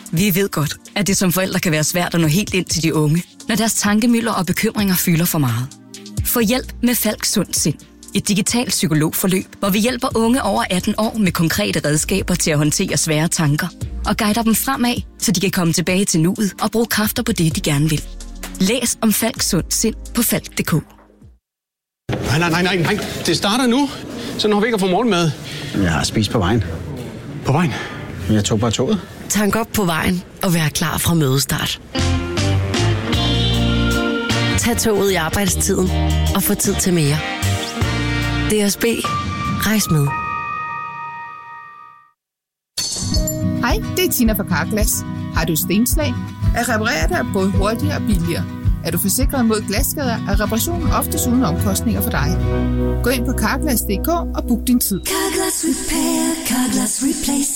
Vi ved godt, at det som forældre kan være svært at nå helt ind til de unge, når deres tankemylder og bekymringer fylder for meget. Få hjælp med Falk Sund Sind. Et digitalt psykologforløb, hvor vi hjælper unge over 18 år med konkrete redskaber til at håndtere svære tanker og guider dem fremad, så de kan komme tilbage til nuet og bruge kræfter på det, de gerne vil. Læs om Falk Sund Sind på falk.dk. Nej. Det starter nu. Så når vi ikke har fået morgenmad. Jeg har spist på vejen. På vejen? Jeg tog bare toget. Tank op på vejen og vær klar fra mødestart. Tag toget i arbejdstiden og få tid til mere. DSB. Rejs med. Hej, det er Tina fra Carglass. Har du stenslag? At reparere det er både hurtigere og billigere. Er du forsikret mod glasskader, er reparationen oftest uden omkostninger for dig. Gå ind på Carglass.dk og book din tid. Carglass Repair, Carglass Replace.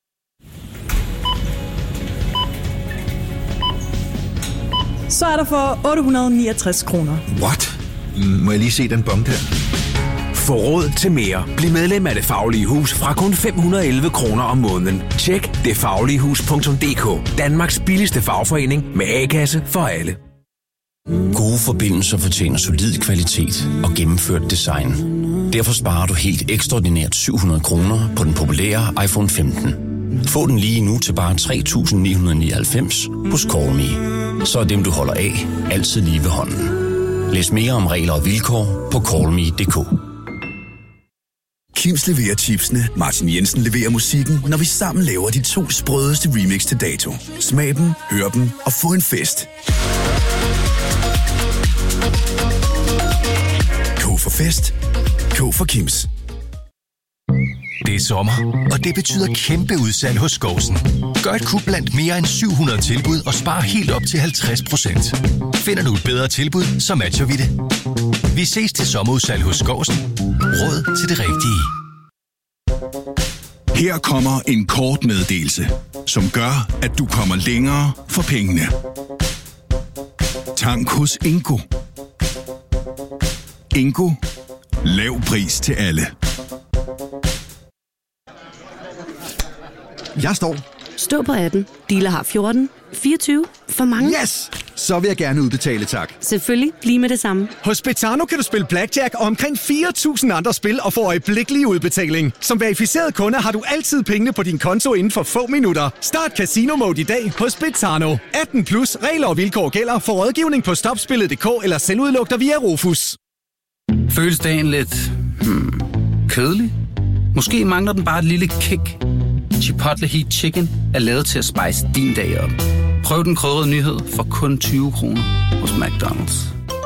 Så er der for 869 kroner. What? Må jeg lige se den bong der? Få råd til mere. Bliv medlem af Det Faglige Hus fra kun 511 kroner om måneden. Tjek detfagligehus.dk. Danmarks billigste fagforening med A-kasse for alle. Gode forbindelser fortjener solid kvalitet og gennemført design. Derfor sparer du helt ekstraordinært 700 kroner på den populære iPhone 15. Få den lige nu til bare 3.999 hos CallMe. Så er dem, du holder af, altid lige ved hånden. Læs mere om regler og vilkår på callme.dk. Kims leverer chipsene, Martin Jensen leverer musikken, når vi sammen laver de 2 sprødeste remix til dato. Smag dem, hør dem og få en fest. K for fest. K for Kims. Det er sommer, og det betyder kæmpe udsalg hos Skousen. Gør et kub blandt mere end 700 tilbud og spar helt op til 50%. Finder du et bedre tilbud, så matcher vi det. Vi ses til sommerudsalg hos Skousen. Råd til det rigtige. Her kommer en kort meddelelse, som gør, at du kommer længere for pengene. Tank hos Ingo. Ingo. Lav pris til alle. Jeg står. Stå på 18. Dealer har 14. 24. For mange. Yes! Så vil jeg gerne udbetale, tak. Selvfølgelig. Lige med det samme. Hos Betano kan du spille blackjack og omkring 4.000 andre spil og få øjeblikkelig udbetaling. Som verificeret kunde har du altid pengene på din konto inden for få minutter. Start Casino Mode i dag hos Betano. 18 plus regler og vilkår gælder for rådgivning på stopspillet.dk eller selvudluk dig via Rufus. Føles dagen lidt kedelig? Måske mangler den bare et lille kick. Chipotle Heat Chicken er lavet til at spice din dag op. Prøv den krydrede nyhed for kun 20 kroner hos McDonald's.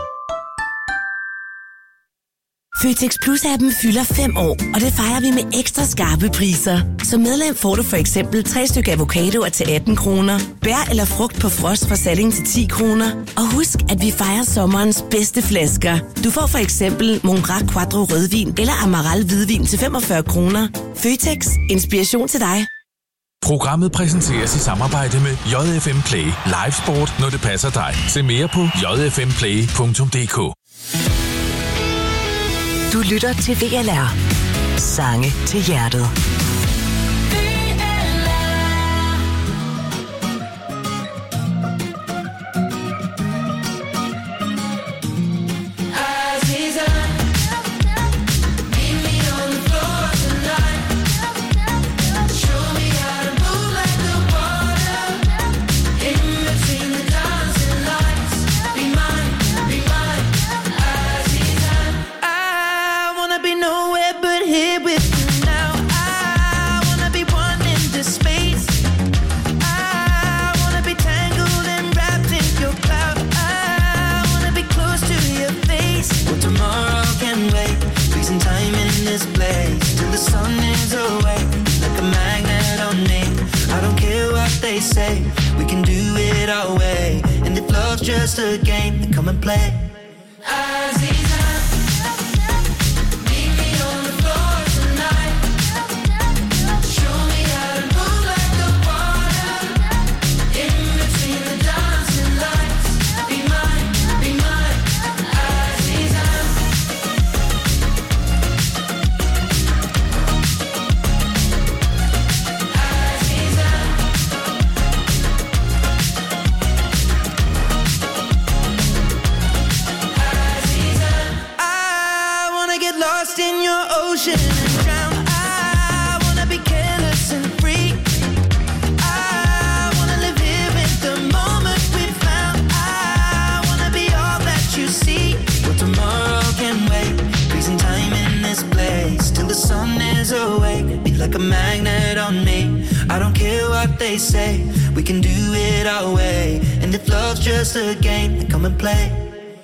Føtex Plus-appen fylder 5 år, og det fejrer vi med ekstra skarpe priser. Som medlem får du for eksempel 3 stykker avocadoer til 18 kroner, bær eller frugt på frost fra Salling til 10 kroner. Og husk, at vi fejrer sommerens bedste flasker. Du får for eksempel Mongrac Quattro rødvin eller Amaral hvidvin til 45 kroner. Føtex. Inspiration til dig. Programmet præsenteres i samarbejde med JFM Play. Live sport, når det passer dig. Se mere på jfmplay.dk. Du lytter til VLR. Sange til hjertet. Say we can do it our way, and if love's just a game, then come and play. they say. We can do it our way. And if love's just a game, then come and play.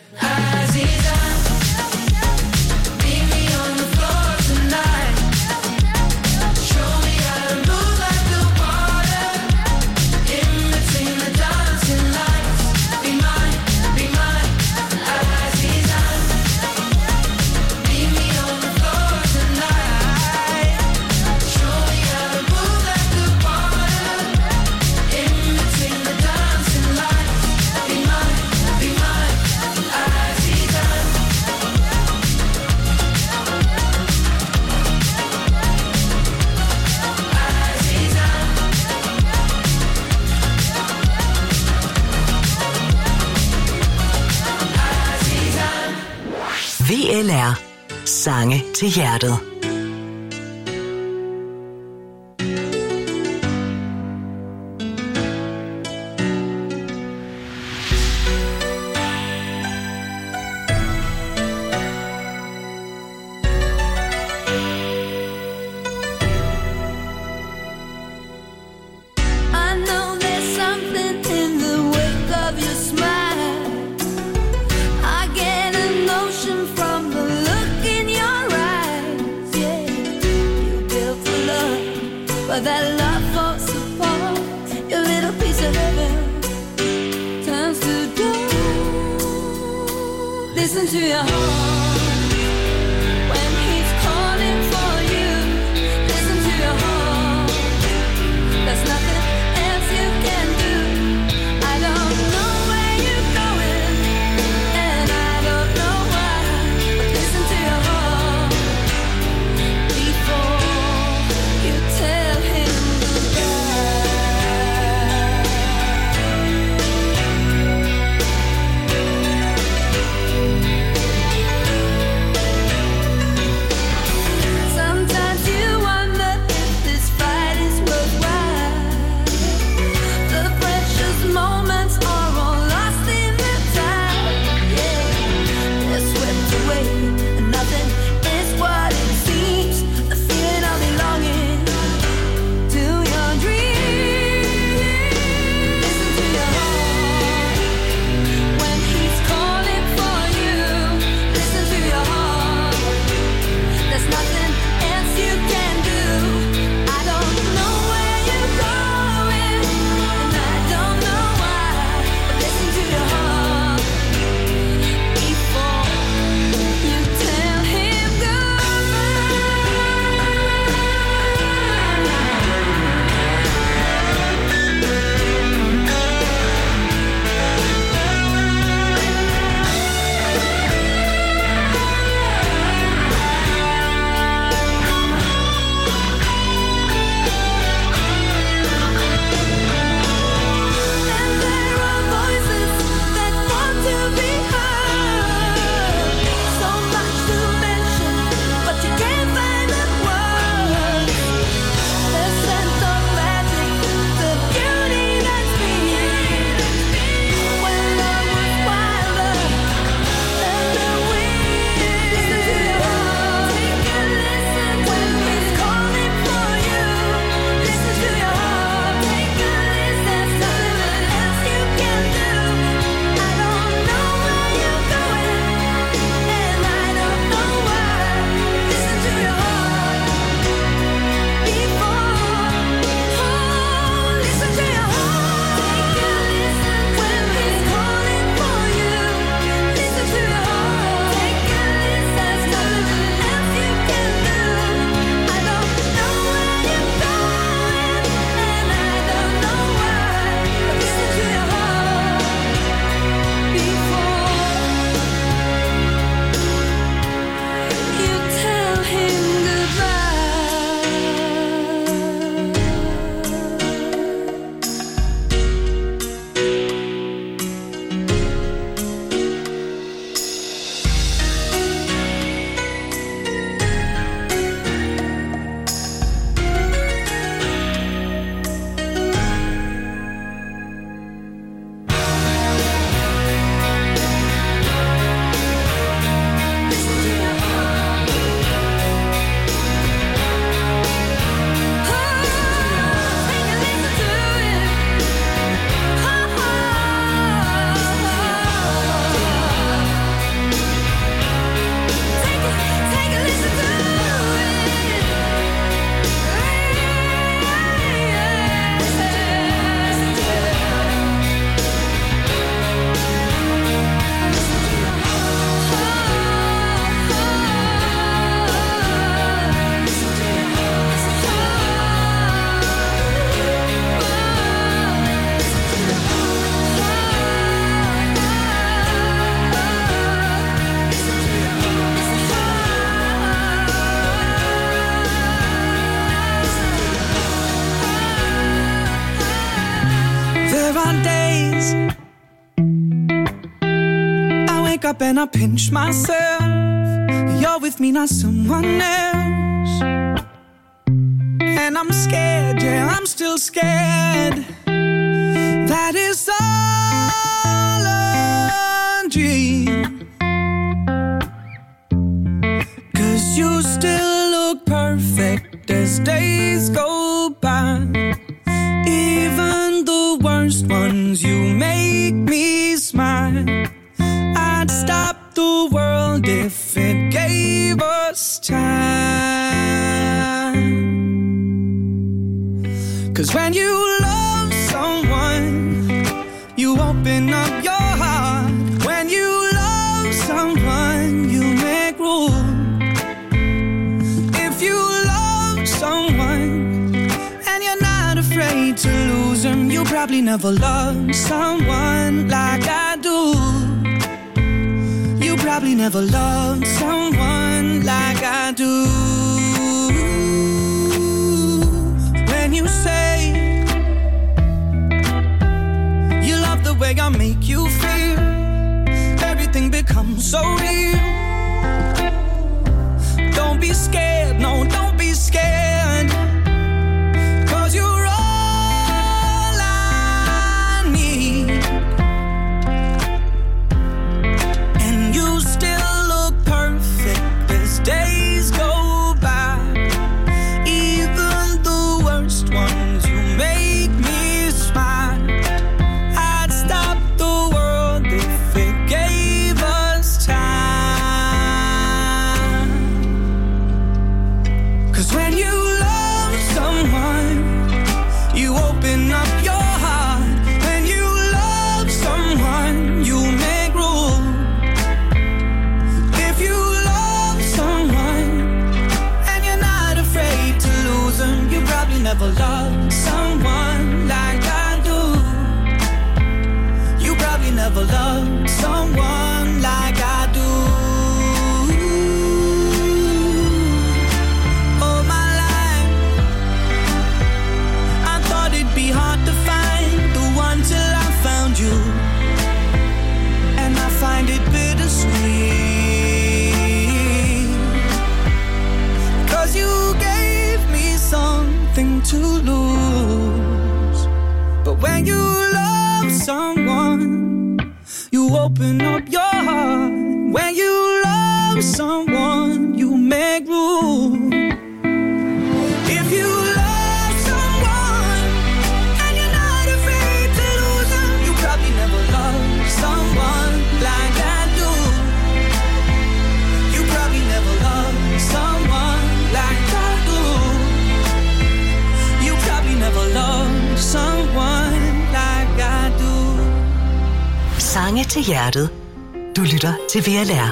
VLR. Sange til hjertet. There are days I wake up and I pinch myself. You're with me, not someone else. And I'm scared, yeah, I'm still scared. That is all a dream. 'Cause you still look perfect as days go by. Even the worst ones, you make me smile. I'd stop the world if it gave us time. 'Cause when you love someone, you open up your heart. When you love someone, you make room. If you love someone and you're not afraid to lose them, you probably never loved someone like I do. You probably never loved someone like I do. When you say you love the way I make you feel, everything becomes so real. Don't be scared, no, don't be scared. 'Cause you're all I need. And you still look perfect as days go by. Even the worst ones, you make me smile. I'd stop the world if it gave us time. 'Cause when you love someone, you open up your heart. When you love someone, you make room. If you love someone and you're not afraid to lose them, you probably never loved someone like I do. You probably never loved someone like I do. All my life I thought it'd be hard to find the one till I found you. And I find it bittersweet. 'Cause you gave me something to lose. But when you love someone, you open up your heart. When you love someone, you make room. If you love someone and you're not afraid to lose them, you probably never loved someone like I do. You probably never loved someone like I do. You probably never loved someone like I do. Sange til hjertet. Du lytter til VLR.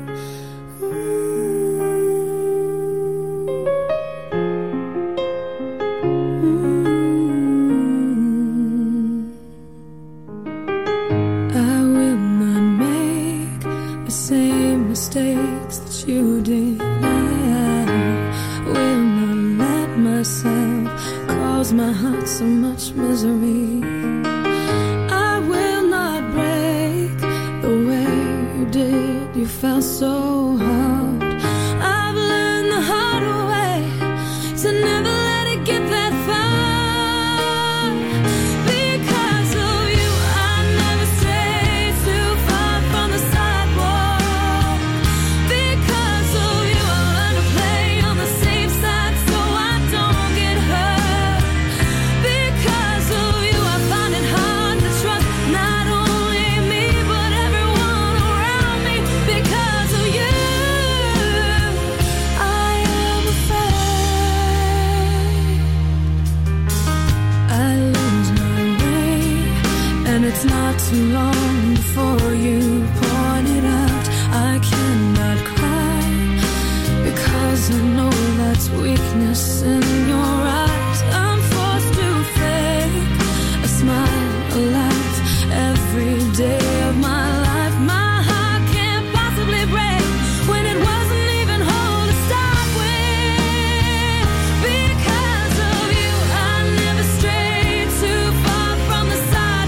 I will not make the same mistakes that you did. I will not let myself cause my heart so much misery. I will not break the way you did. You felt so hard. I've learned the hard way to never let it get that far. Because of you, I never stray too far from the sidewalk. Because of you, I learn to play on the safe side so I don't get hurt. Because of you, I find it hard to trust not only me but everyone around me. Because of you, I am afraid I lose my way, and it's not too long before you point it out. I cannot cry because I know that's weakness in your eyes. I'm forced to fake a smile, a laugh every day of my life. My heart can't possibly break when it wasn't even whole to start with. Because of you, I never strayed too far from the side.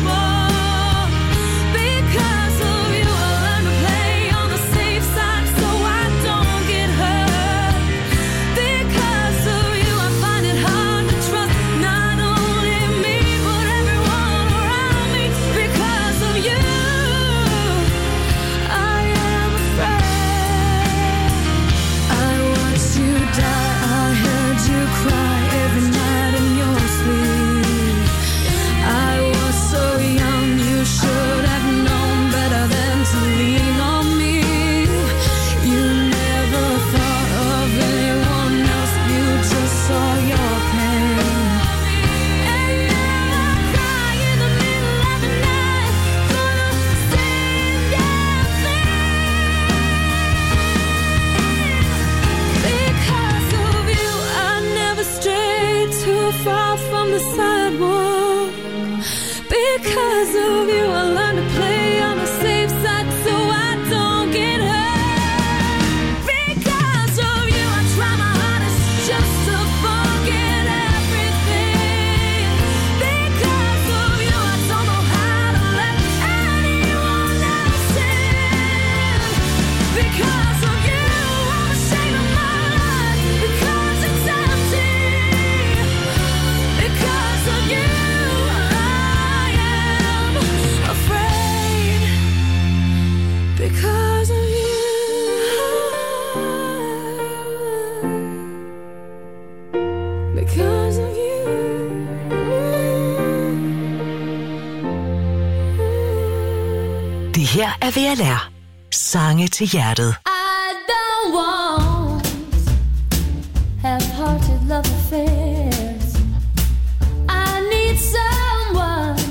Det her er VLR. Sange til hjertet. I don't want half-hearted love affairs. I need someone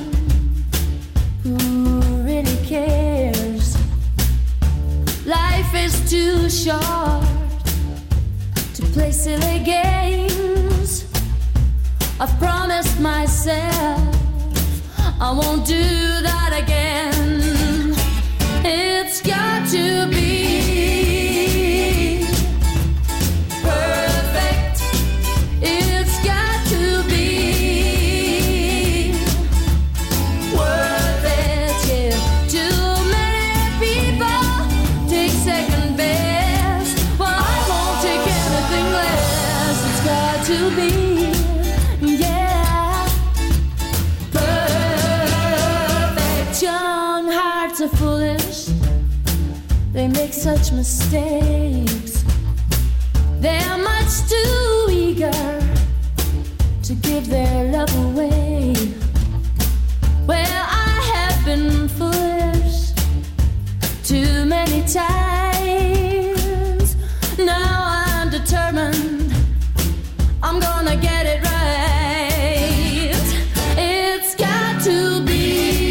who really cares. Life is too short to play silly games. I've promised myself I won't do that again. It's got to be perfect. It's got to be worth it. Yeah. Too many people take second best. Well, I won't take anything less. It's got to be. Are foolish, they make such mistakes. They're much too eager to give their love away. Well, I have been foolish too many times. Now I'm determined I'm gonna get it right. It's got to be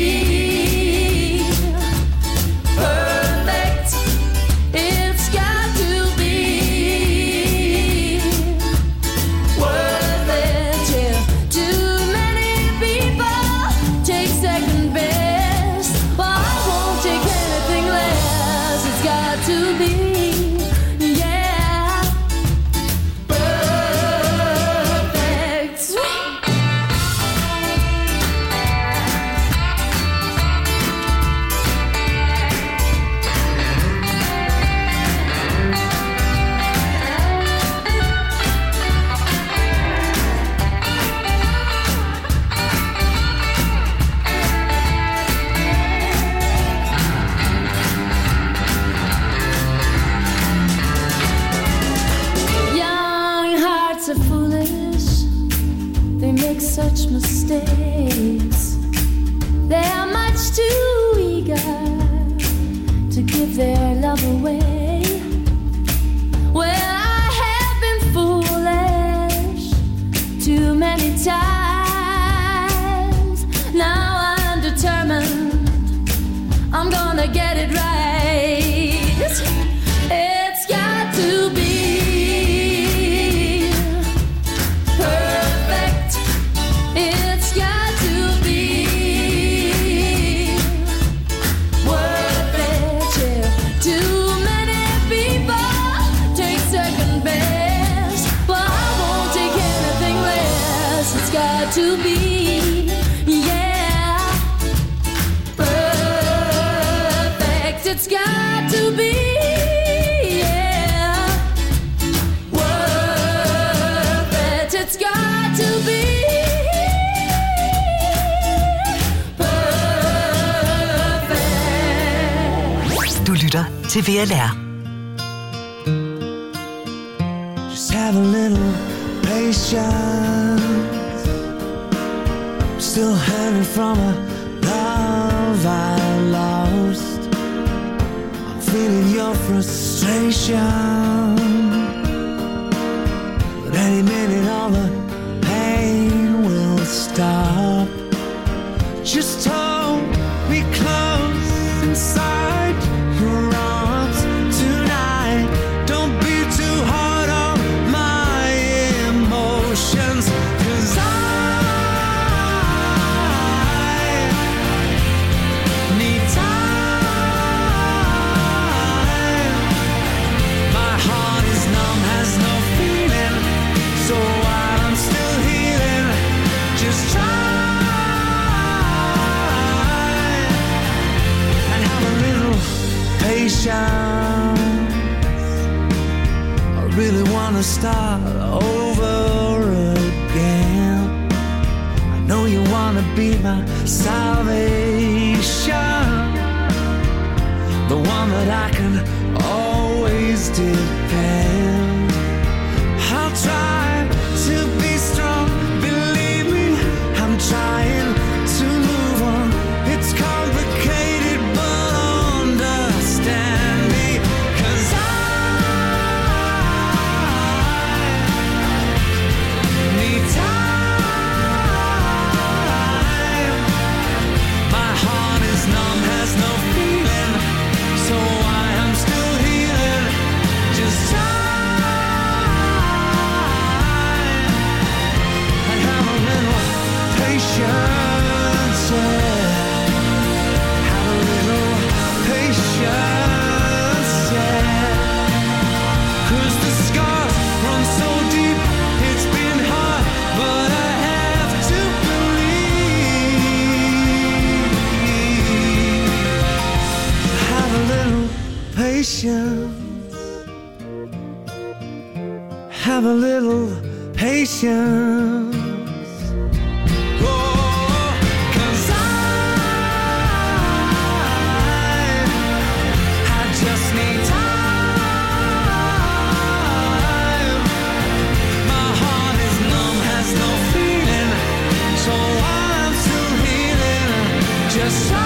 such mistakes. They are much too eager to give their love away. Well, I have been foolish too many times. Now I'm determined I'm gonna get it right. It's got to be it's got to be worth it, yeah. Too many people take second best, but I won't take anything less. It's got to be, yeah, perfect. It's got to be. Du lytter til VLR. Just have a little patience. I'm still hanging from a love I lost. I'm feeling your frustration, but any minute all the pain will stop. Just hold me close inside your arms tonight. Don't be too hard on my emotions, 'cause I need time. My heart is numb, has no feeling, so while I'm still healing, just try patience. I really wanna start over again. I know you wanna be my salvation, the one that I can always depend. I'll try to be strong, believe me, I'm trying to move on. It's complicated, but patience. Have a little patience. Oh, 'cause I just need time. My heart is numb, has no feeling. So while I'm still healing, just try.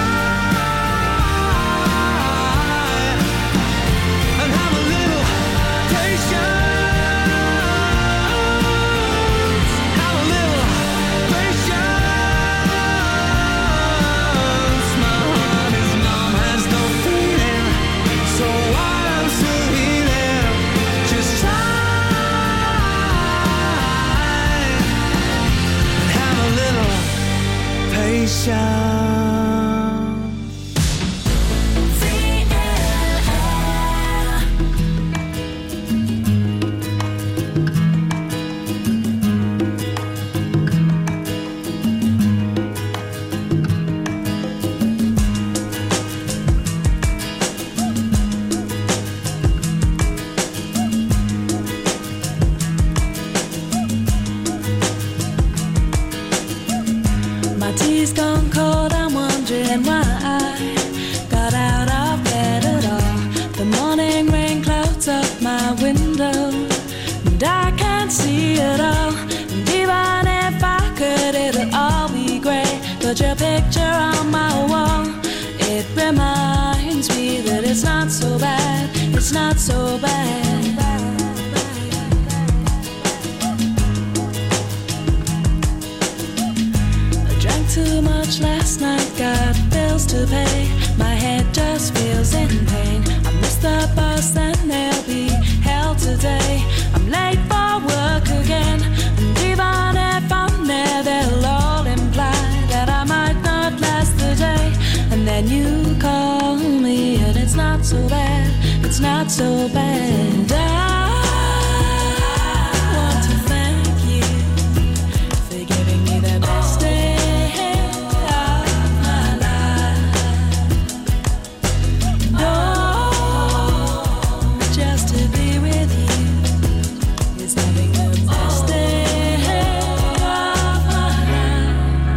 But your picture on my wall, it reminds me that it's not so bad, it's not so bad. I drank too much last night, got bills to pay, my head just feels in pain. I missed the bus and there'll be hell today. I'm late for work again, and even if I'm there, they'll all imply that I might not last the day. And then you call me and it's not so bad, it's not so bad. I want to thank you for giving me the best day of my life. Oh, just to be with you is having the best day of my life.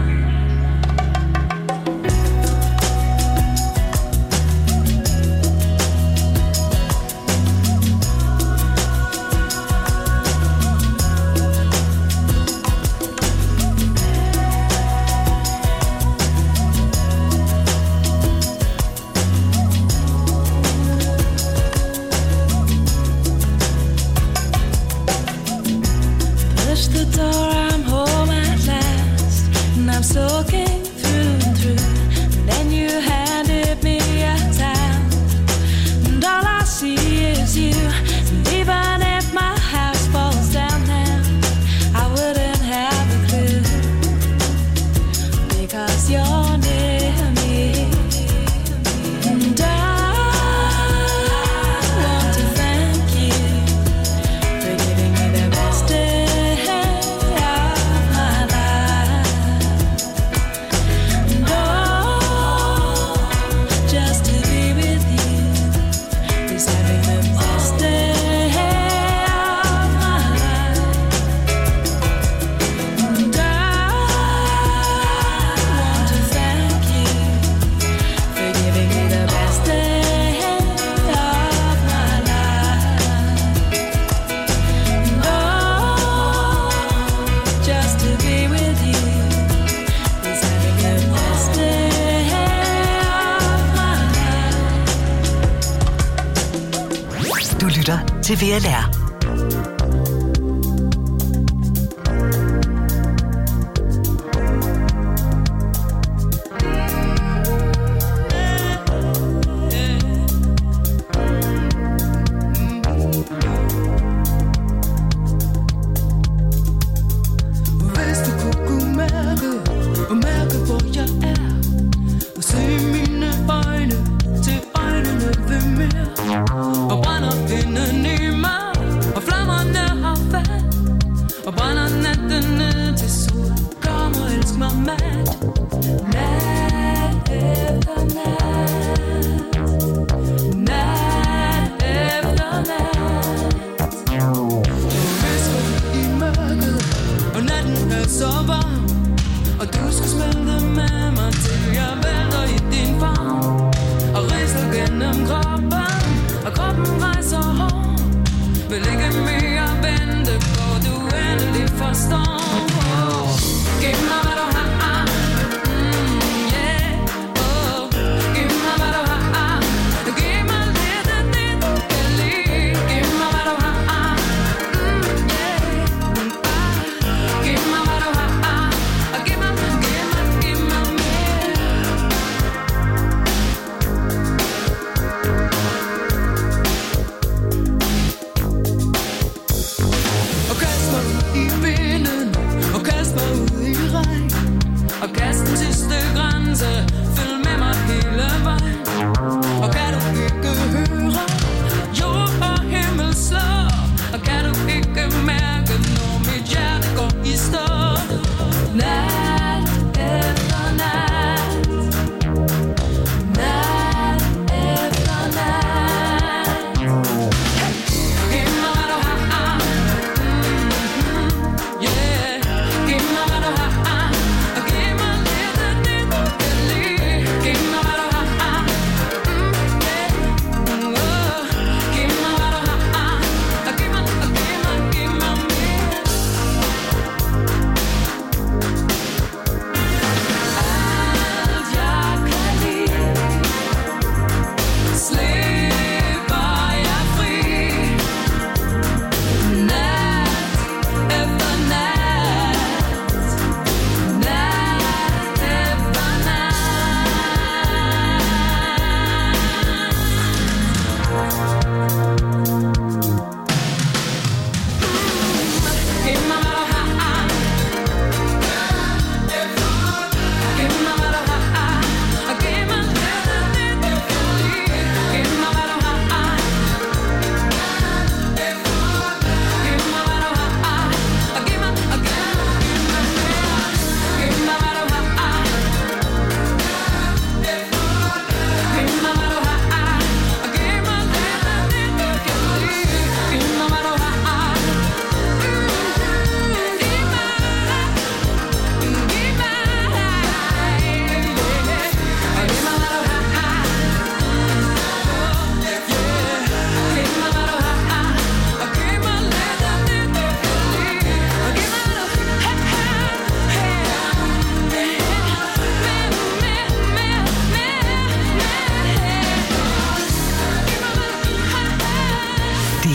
Push the door, I'm home at last, and I'm soaking through and through. And then you handed me a towel, and all I see is you. And even if my house falls down now, I wouldn't have a clue, because you're near me. And I want to thank you for giving me the best day of my life. And oh, just to be with you is having the best day of my life. And I want to thank you for giving me the best day of my life. And oh, just to be with you is having the best day of my life. Du lytter til VLR. Hvis du kunne mærke, hvor jeg er, og se mine øjne til øjnene ved mere, og brænder pinden i mig,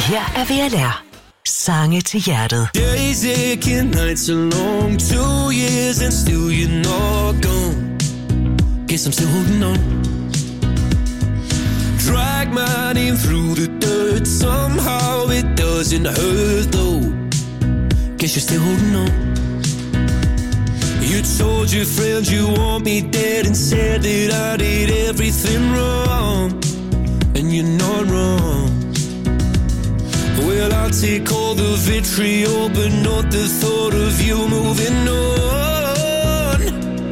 Her er VLR. Sange til hjertet. Days aching, nights are long. 2 years and still you're not gone. Guess I'm still holding on. Drag my name through the dirt. Somehow it doesn't hurt though. Guess you're still holding on. You told your friends you want me dead and said that I did everything wrong. And you're not wrong. Well, I'll take all the vitriol, but not the thought of you moving on.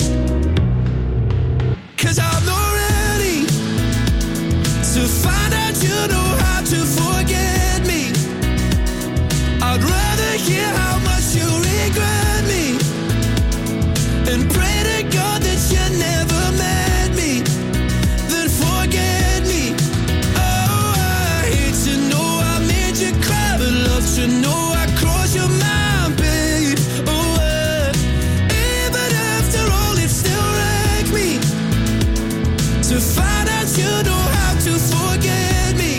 'Cause I'm not ready to find out you know how to forget me. I'd rather hear how much you regret me and pray to God that you never met me, then forget me. Oh, I hate to know I made you cry, but love to know I crossed your mind, babe. Oh, even after all, it still wrecked me to find out you know how to forget me.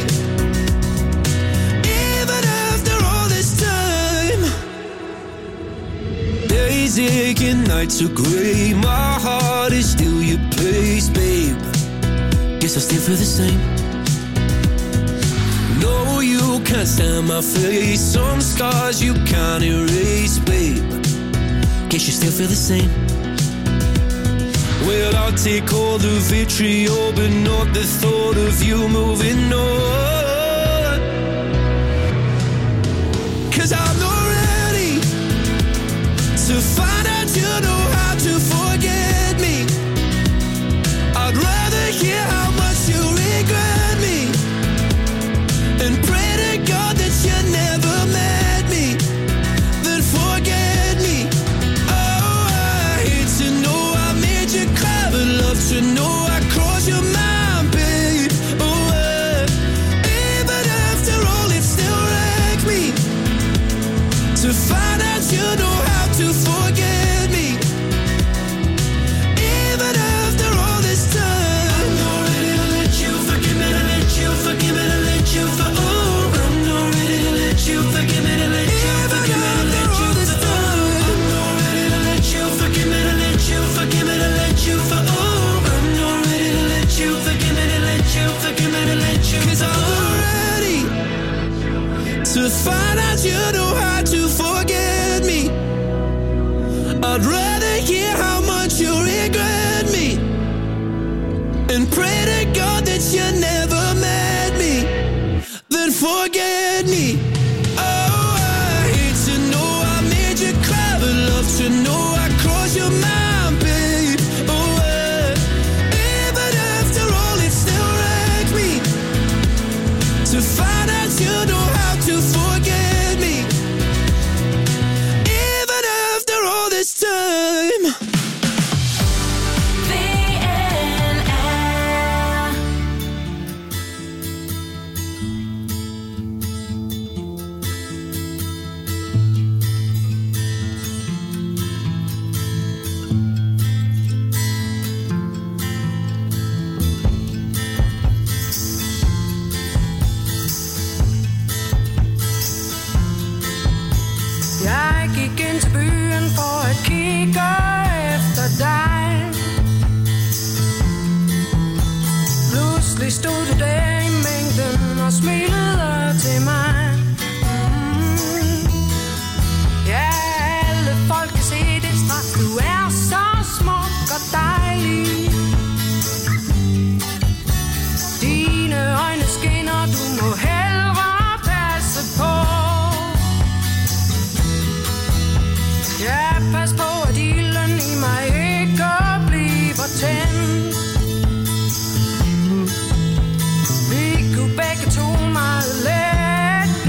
Even after all this time, days aching, nights are gray. My heart is still your place, babe. Guess I still feel the same. No, you can't stand my face. Some scars you can't erase, babe. Guess you still feel the same. Well, I'll take all the vitriol, but not the thought of you moving on. 'Cause I'm not ready to find out you know how to forget me. I'd rather hear how much you regret me and pray to God that you never met me, then forget me. Oh, I hate to know I made you cry, but love to know I crossed your mind, babe. Oh, even after all, it still wrecked me to find out you know how to forget me. Even after all this time, I'm not ready to let you forgive me, to let you forgive me, to let you for. Oh, I'm not ready to let you forgive me, to let you forgive me, to let you for. I'm not ready to let you forgive me, to let you forgive me, to let you for. Oh, I'm not ready to let you forgive me, to let you forgive me, to let you. 'Cause I'm not ready to find out you know how to forget me. I'd rather hear how much you regret me and pray to God that you never met me, then forget me. Oh, I hate to know I made you cry, but love to know I crossed your mind, babe. Oh, even after all, it still wrecked me to find out you know how to forget me. Even after all this time. Jeg gik ind til byen for at kigge efter dig. Pludselig stod du der i mængden og smilede til mig. Ja, alle folk kan se det straks. Du er så smuk og dejlig. Dine øjne skinner, du må hellere passe på. Ja, pas på, at ilden i mig ikke bliver tændt. Vi kunne begge to meget let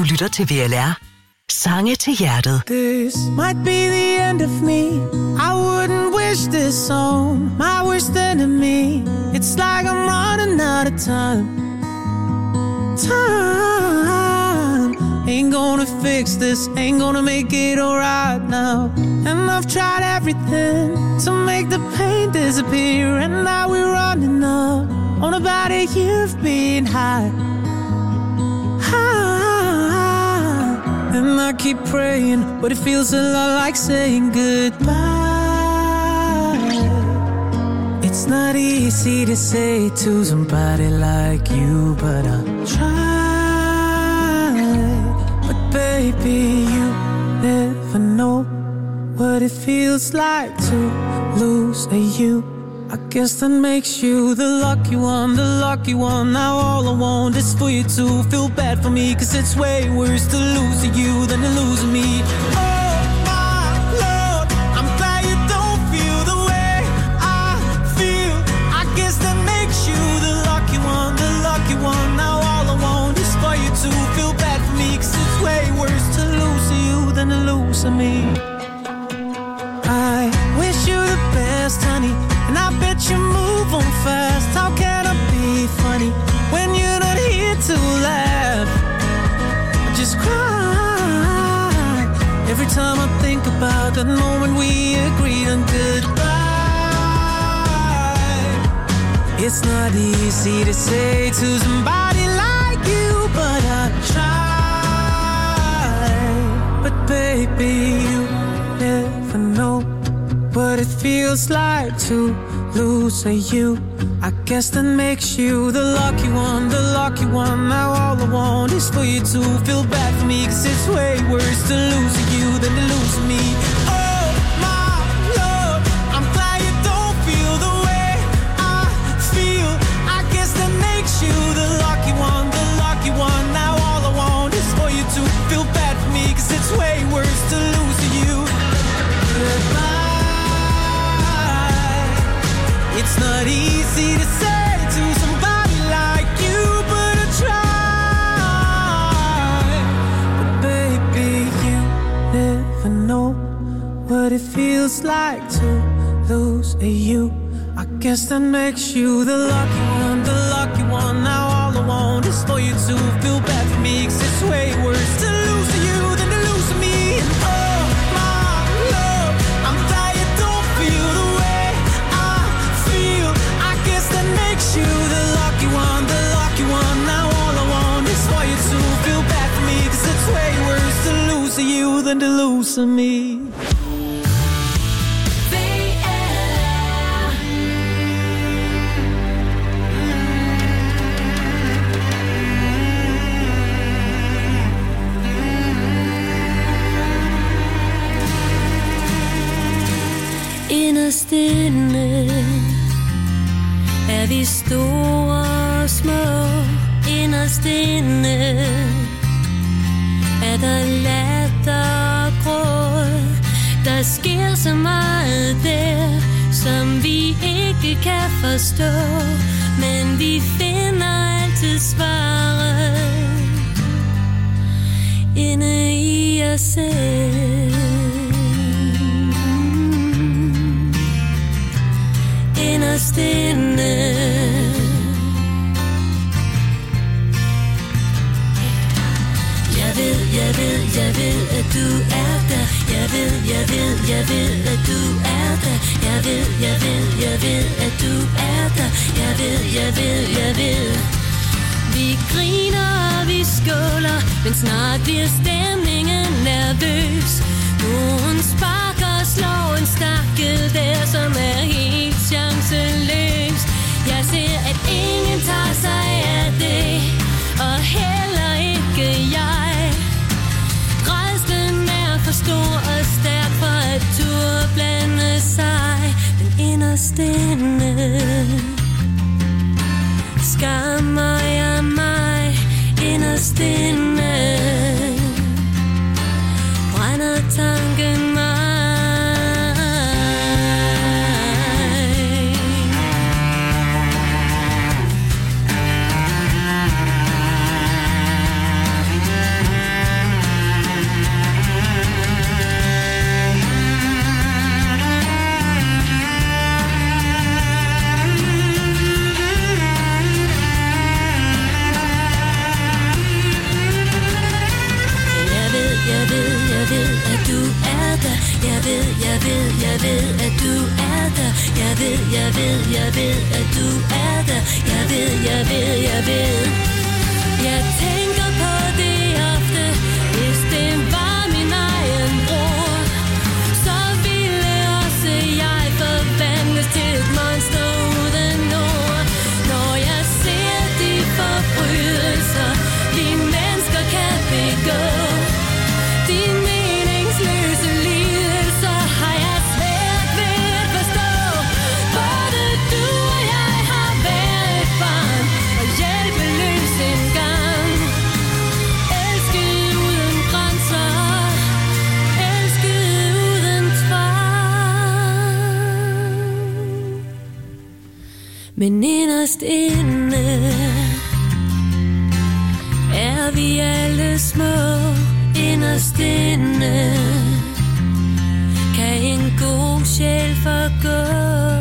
lytter til VLR. Sange til hjertet. This might be the end of me. I wouldn't wish this on my worst enemy. It's like I'm running out of time. Ain't gonna fix this, ain't gonna make it alright now. And I've tried everything to make the pain disappear. And now we're running up on about a year of being high. And I keep praying, but it feels a lot like saying goodbye. It's not easy to say to somebody like you, but I'll try. But baby, you never know what it feels like to lose a you. I guess that makes you the lucky one, the lucky one. Now all I want is for you to feel bad for me, 'cause it's way worse to lose you than to lose me. Oh my Lord, I'm glad you don't feel the way I feel. I guess that makes you the lucky one, the lucky one. Now all I want is for you to feel bad for me, 'cause it's way worse to lose you than to lose me. I wish you the best, honey, and I bet you move on fast. How can I be funny when you're not here to laugh? I just cry every time I think about that moment we agreed on goodbye. It's not easy to say to somebody like you, but I try. But baby, you never know what it feels like to lose a you. I guess that makes you the lucky one, the lucky one. Now all I want is for you to feel bad for me, 'cause it's way worse to lose you than to lose me. Oh my Lord, I'm glad you don't feel the way I feel. I guess that makes you the lucky one, the lucky one. Now all I want is for you to feel bad for me, 'cause it's way worse to lose you. Goodbye. It's not easy to say to somebody like you, but I try. But baby, you never know what it feels like to lose a you. I guess that makes you the lucky one, the lucky one. Now all I want is for you to feel bad for me, 'cause it's way worse to lose you than to lose me. And oh my love, I'm glad you don't feel the way I feel. I guess that makes you the lucky one, the lucky one. Now all I want is for you to feel bad for me, 'cause it's way worse to lose you than to lose me. Inderst inde er vi store og små. Inderst inde er der latter og gråd. Der sker så meget der, som vi ikke kan forstå, men vi finder altid svaret inde i os selv. Inderst inde jeg ved, at du er der. Jeg ved, at du er der. Jeg ved, at du er der. Jeg ved. Vi griner og vi skåler, men snart bliver stemningen nervøs. Nogen sparker og slår en stakkel der, som er helt chanceløs. Jeg ser, at ingen tager sig af det, og heller ikke jeg. Rædslen er for stor og stærk for at turde blande sig. Den inderste ende skammer jeg mig. Inderst inde brænder tanken mig. ved, at du er der. Jeg ved. Jeg tænker på det ofte. Hvis det var min egen bror, så ville også jeg forvandles til et monster uden ord. Når jeg ser de forbrydelser, vi mennesker kan begå, de meningsløse lidelser, har jeg svært ved at forstå. Både du og jeg har været et barn og hjælpeløs engang. Elsket uden grænser, elsket uden tvang. Men inderst inde er vi alle små. Inderst inde kan en god sjæl forgå.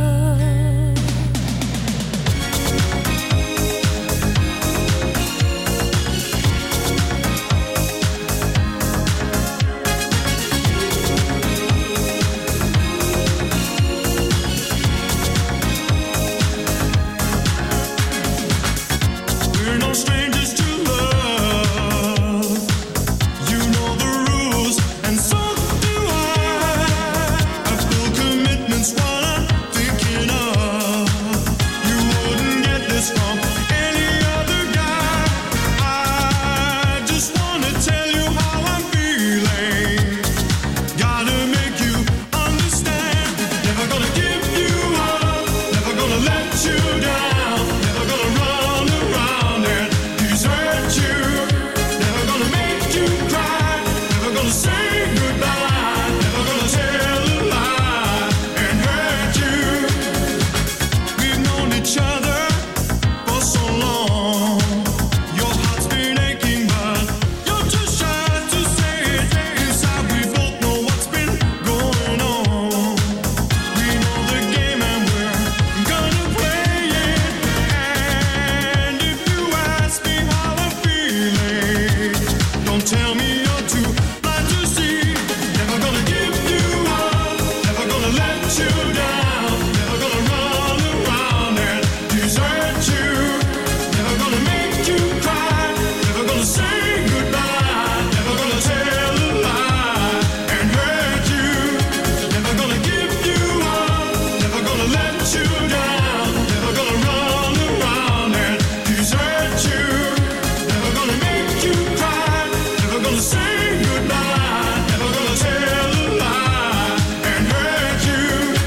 We're no strangers to love. You know the rules, and so do I. I feel commitment's what I'm thinking of. You wouldn't get this from any other guy. I just wanna tell you how I'm feeling. Gotta make you understand. Never gonna give you up. Never gonna let you down. Never gonna run around and desert you. Never gonna make you cry. Never gonna say goodbye. Never gonna tell a lie and hurt you. We've known each other for so long. Your heart's been aching, but you're too shy to say it. Inside we both know what's been going on. We know the game and we're gonna play it. And if you ask me how I'm feeling, don't tell me you're too blind to see. Never gonna give you up. Never gonna let you down. Never gonna run around and desert you. Never gonna make you cry. Never gonna say goodbye. Never gonna tell a lie and hurt you. Never gonna give you up. Never gonna let you down. Never gonna run around and desert you. Never gonna make you cry. Never gonna say goodbye. Never gonna tell a lie and hurt you.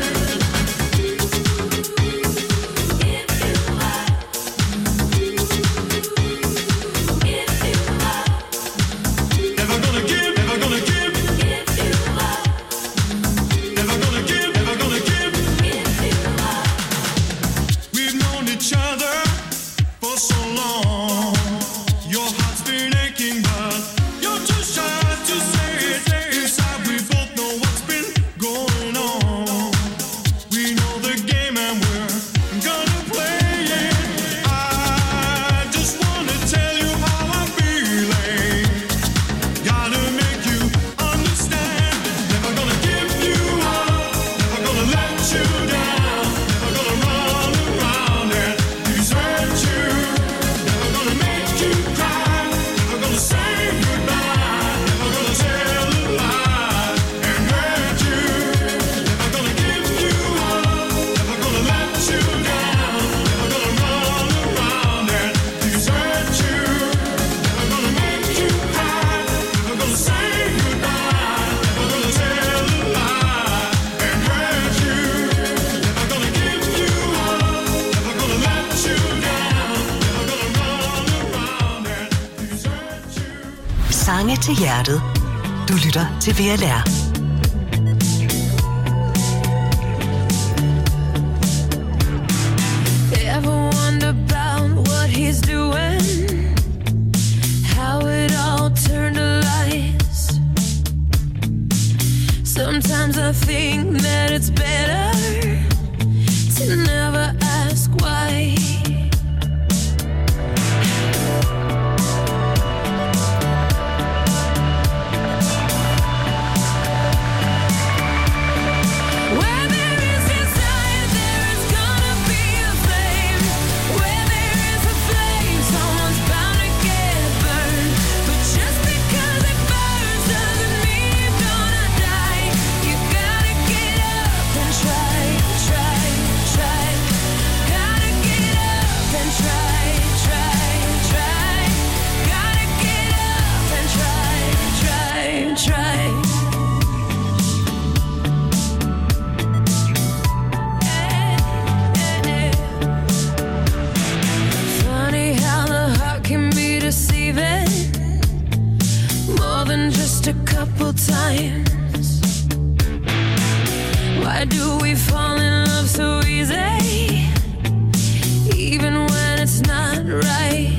Never gonna give, never gonna give. Never gonna give, never gonna give. We've known each other for so long. Your heart's been aching, but you're too shy to say it. Inside we both know what's been going on. We know the game and we're gonna play it. I just wanna tell you how I'm feeling. Gotta make you understand. Never gonna give you up. Never gonna let you down. Never gonna run around and desert you. Never gonna make you cry. Never gonna say goodbye. Never gonna tell a lie and hurt you. Never gonna give you up. Never gonna let you down. Never gonna run around and desert you. Never gonna make you cry. Never gonna say goodbye. Never gonna tell a lie and hurt you. Never gonna give you up. Never gonna let you down. Never gonna run around and desert you. Sange til hjertet. Du lytter til VLR. Ever wonder about what he's doing? How it all turned to lies. Sometimes I think that it's better to never ask why. signs. Why do we fall in love so easy, even when it's not right?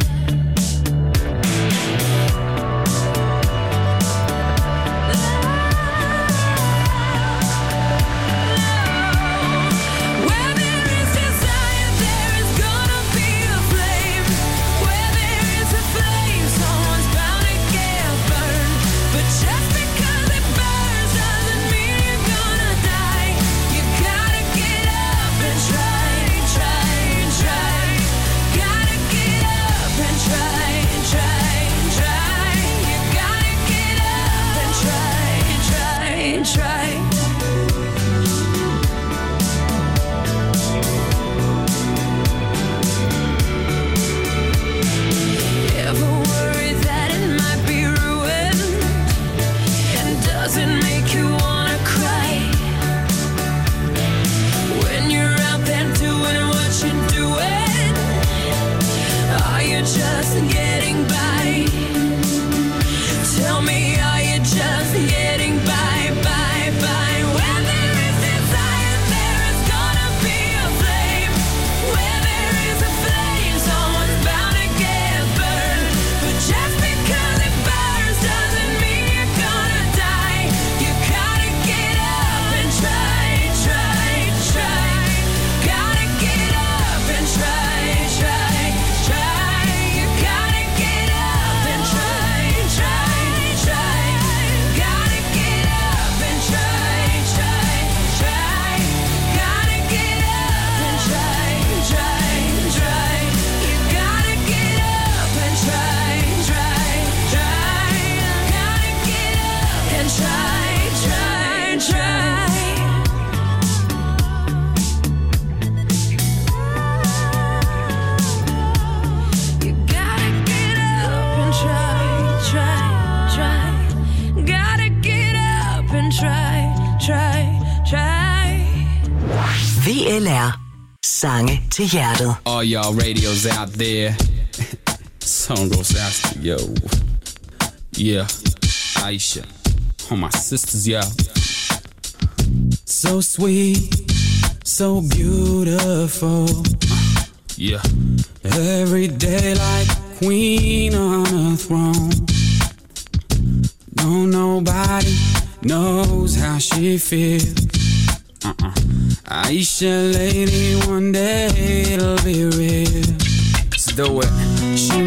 VLR. Sange til hjertet. All y'all radios out there. Song goes out to yo. Yeah, Aisha. All my sisters, yeah. So sweet, so beautiful. Yeah. Every day like queen on a throne. No, nobody knows how she feels. Aisha, lady, one day it'll be real. Let's do it. She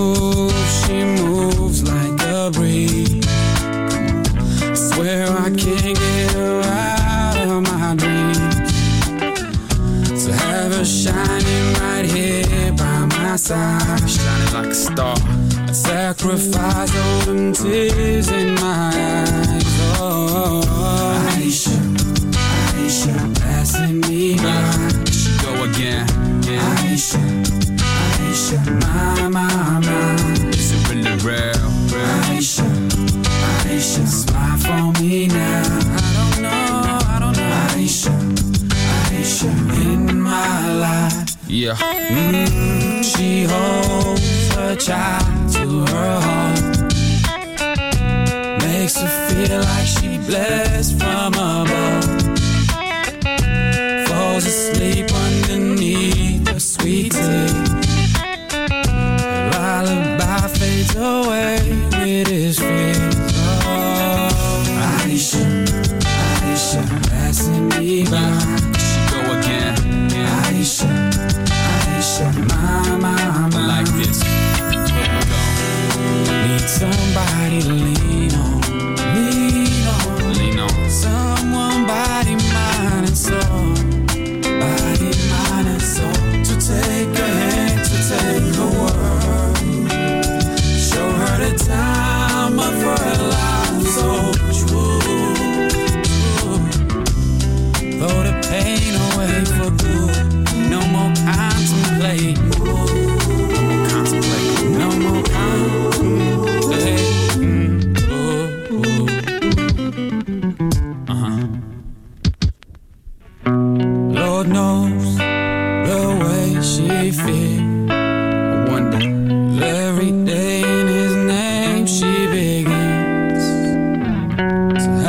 moves like a breeze. I swear I can't get her out of my dreams. To have her shining right here by my side, shining like a star. I'd sacrifice all them tears in my eyes. Oh, Aisha, Aisha, passing me by. She go again. Yeah. Aisha, Aisha, my. Is it really real? Aisha, Aisha, smile for me now. I don't know. Aisha, Aisha, in my life. Yeah. She holds her child to her heart. Makes her feel like she blessed from above. Falls asleep underneath the sweet tea. Lullaby fades away with his fears. Oh, Aisha, Aisha, passing me by. She go again. Yeah. Aisha, Aisha, my. Like this. Need somebody to lean on. Lean on. Someone, body, mind, and soul. Body, mind, and soul. To take a hand, to take a word. Show her the time of her life. So true. Throw the pain away for good. No more contemplate. No more contemplate. Lord knows the way she feels. I wonder every day in his name she begins. To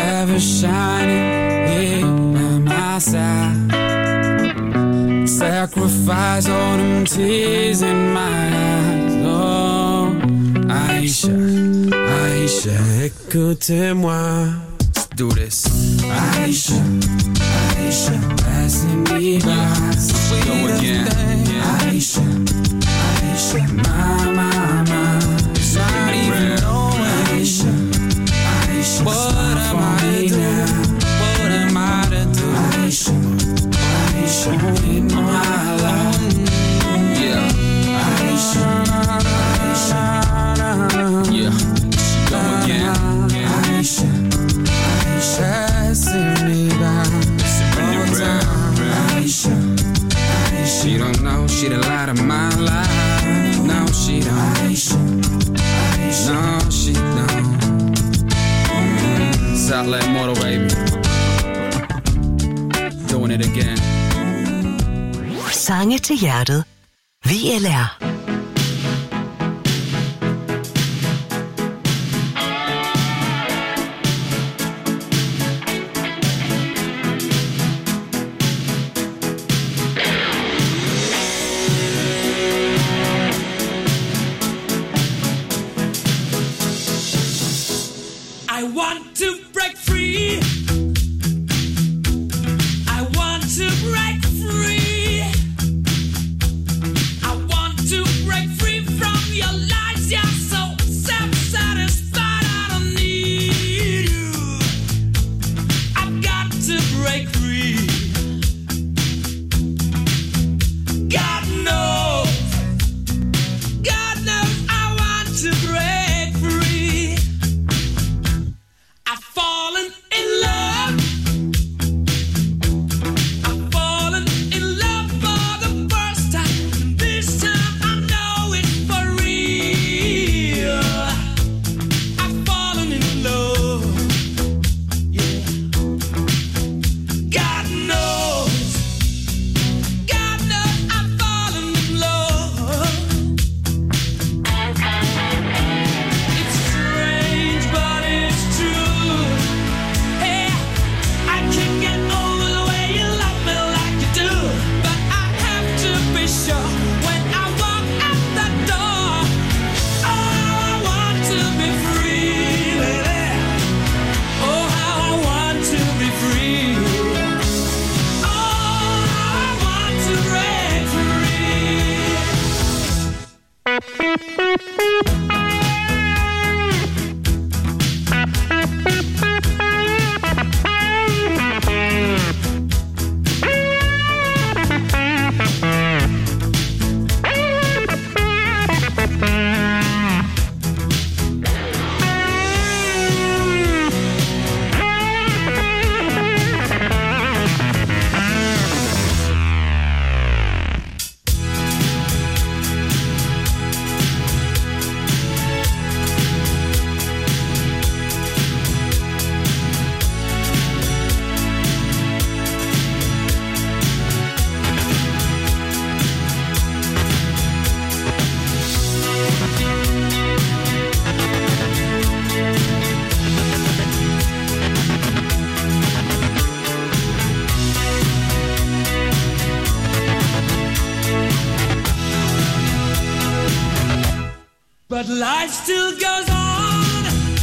sacrifice all them tears in my eyes. Oh, Aisha, Aisha, écoutez-moi. Let's do this. Aisha, Aisha, passing me by. Go again. Aisha, Aisha, my. Not even knowing Aisha, Aisha, what am I to do? What am I to do? Aisha, Aisha, in my life. Yeah, Aisha, Aisha, yeah. Go again. Aisha, Aisha, passing me by. Aisha, she don't know, she the light of my life. No, she don't. Aisha, no, she don't. Southland Motor, baby. Doing it again. Sange til hjertet. VLR. I want to break free. I want to break free. I want to break free from your lies. You're so self-satisfied. I don't need you. I've got to break free. God knows I want to break free. I've fallen in love. I've fallen in love for the first time. And this time I know it's for real. I've fallen in love. Yeah. God knows I've fallen in love. It's strange, but it's true. Hey, I can't get over the way you love me like you do. But I have to be sure when I walk out the door. Oh, I want to be free, baby. Oh, how I want to be free. Oh, I want to break free. But life still goes on.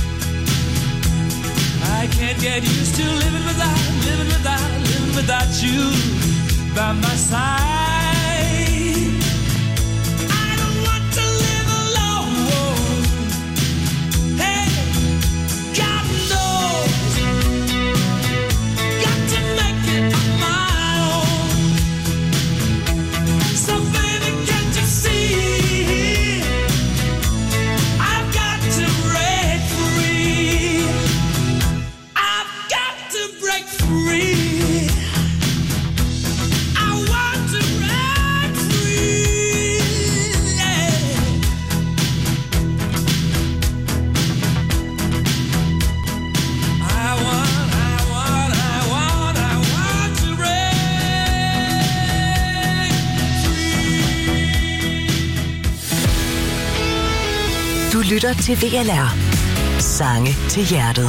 I can't get used to living without you by my side. I don't want to live alone. Hey, God knows, got to make it on my own. So baby, can't you see? I've got to break free. I've got to break free. I want to break free. Yeah. I want to break free. Du lytter til VLR. Sange til hjertet.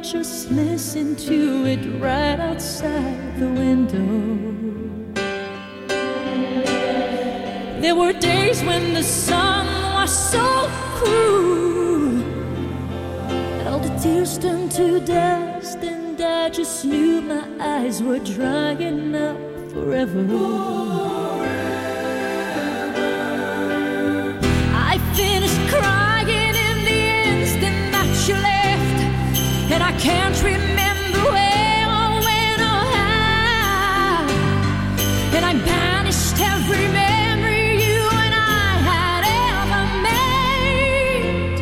just listen to it right outside the window. There were days when the sun was so cruel, and all the tears turned to dust, and I just knew my eyes were drying up forever. I finished crying in the instant that you left, and I can't remember where or when or how, and I banished every memory you and I had ever made.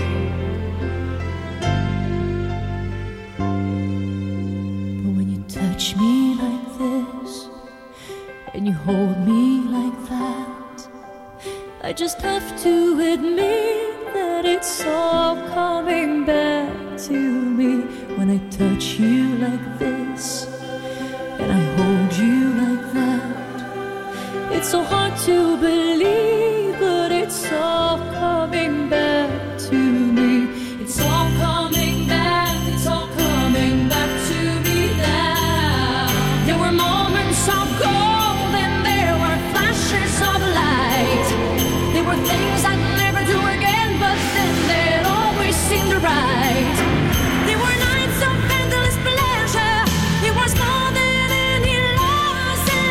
But when you touch me like this, and you hold me like that, I just have to admit that it's all coming back to me. When I touch you like this, and I hold you like that, it's so hard to believe, but it's all coming back to me. It's all coming back, it's all coming back to me now. There were moments of gold and there were flashes of light. There were things I'd never do again, but then they'd always seem right. There were nights of endless pleasure. It was more than any loss in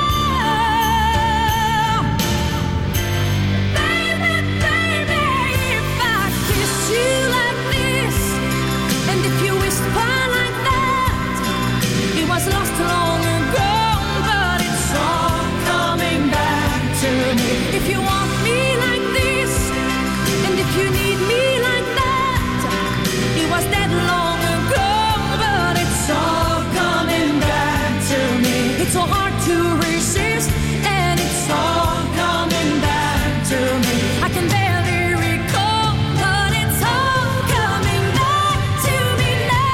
love. Baby, baby, if I kiss you like this, and if you whisper like that, it was lost long ago, but it's all coming back to me. If you want me like this, and if you need me like that, it was dead long ago, but it's all coming back to me. It's so hard to resist, and it's all coming back to me. I can barely recall, but it's all coming back to me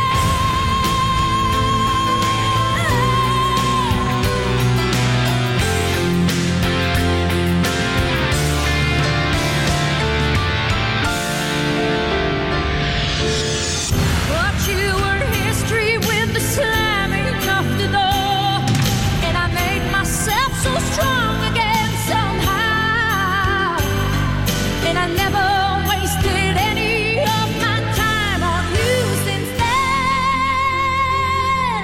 But you were history with the slamming of the door, and I made myself so strong again somehow, and I never wasted any of my time on you since then.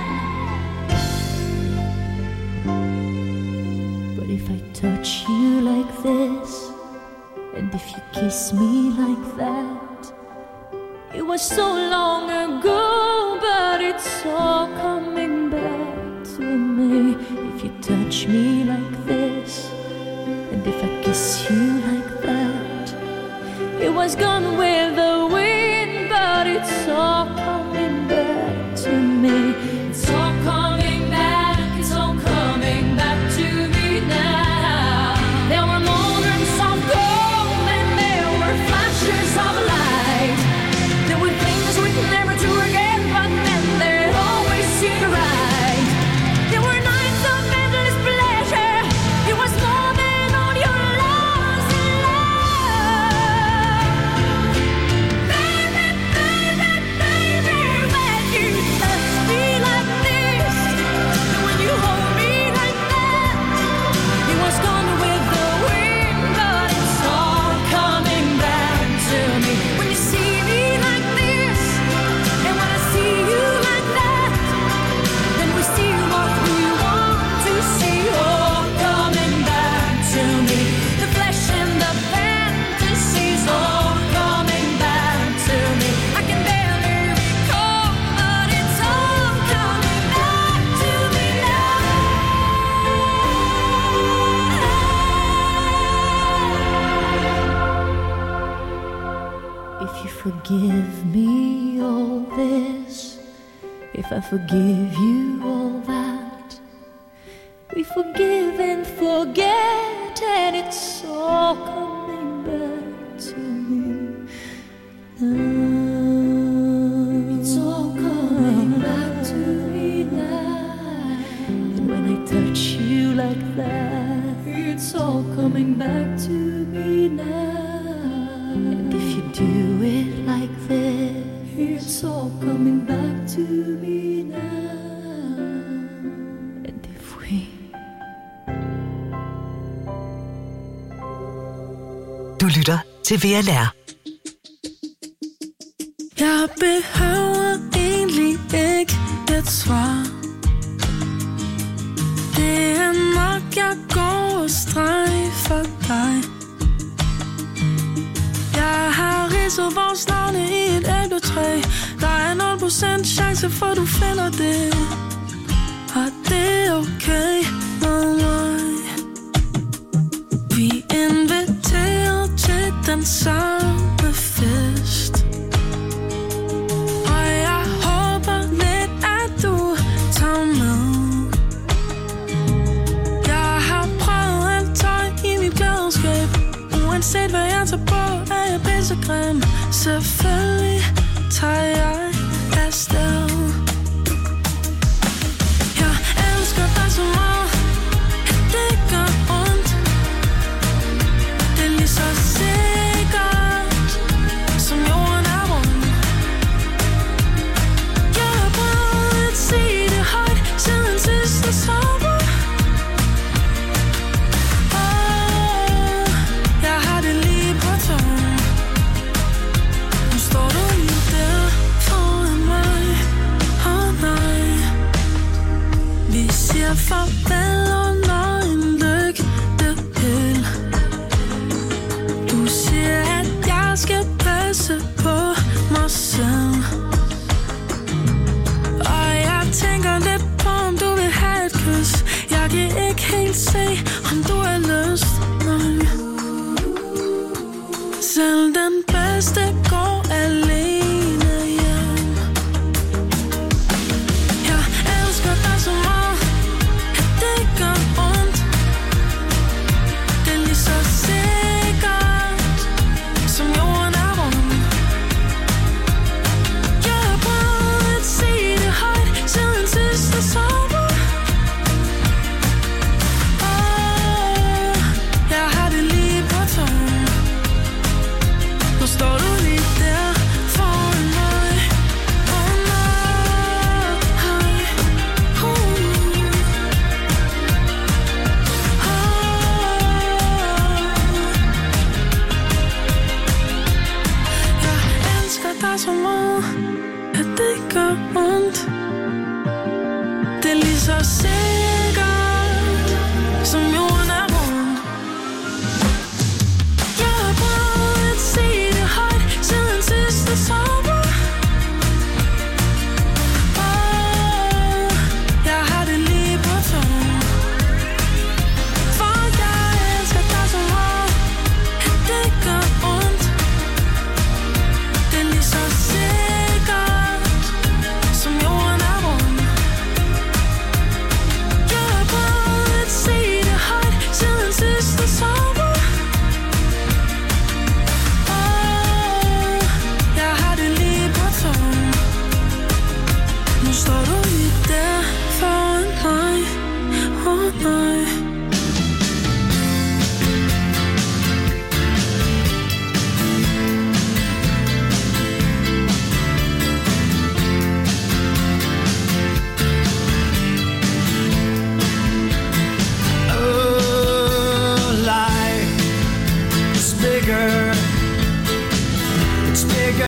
But if I touch you like this, and if you kiss me like that, it was so long ago, but it's all coming back to me. If you touch me like this, and if I kiss you like that, it was gone with the wind, but it's all coming back to me. It's all coming back, it's all coming back to me now. There were moments of gold and there were flashes of light. There were things we'd never do again, but then they'd always seem right. There were nights of endless pleasure. It was more than all your loss in love. Baby, baby, baby, when you touch me like this, and when you hold me like that, it was gone with the wind, but it's all coming back to me. When you see me like this, and when I see you like that, then we see what we want to see, all coming back to me. The flesh and the fantasies, all coming back to me. I can barely recall, but it's all coming back to me now. If you forgive me all this, if I forgive you all that, we forgive and forget, and it's all coming back to me now. It's all coming back to me now. And when I touch you like that, it's all coming back to me now. And if you do it like this, it's all coming back to me now. And if we... Du lytter til VLR. Jeg behøver egentlig ikke et svar. Det er nok, jeg går og strejfer dig. Jeg har ridset vores navne i et æbletræ. Der er 0% chance for, du finder det. Og det er okay med mig. Vi inviterer til den samme fest. Og jeg håber lidt, at du tager med. Jeg har prøvet alt tøj i mit klædeskab. Uanset hvad jeg tager på, er jeg pissegrim. Selvfølgelig tager jeg afsted. Jeg elsker dig så meget, at det gør ondt. Det er lige så sikkert, som jorden er rund. Jeg har prøvet at sige det højt siden sidste sommer. Jeg har det lige på tungen. Nu står du lige der foran mig. Nej, vi siger farvel under en lygtepæl. Du siger, at jeg skal passe på mig selv. Og jeg tænker lidt på, om du vil have et kys. Jeg kan ikke helt se, om du har lyst. Nej. Selv den bedste går alene hjem. Jeg elsker dig så meget, at det gør ondt. Det er lige så sikkert, som jorden er rund. Jeg har prøvet at sige det højt siden sidste sommer. Jeg har det lige på tungen. Nu står du lige der foran mig. Jeg elsker dig så meget, at det gør ondt.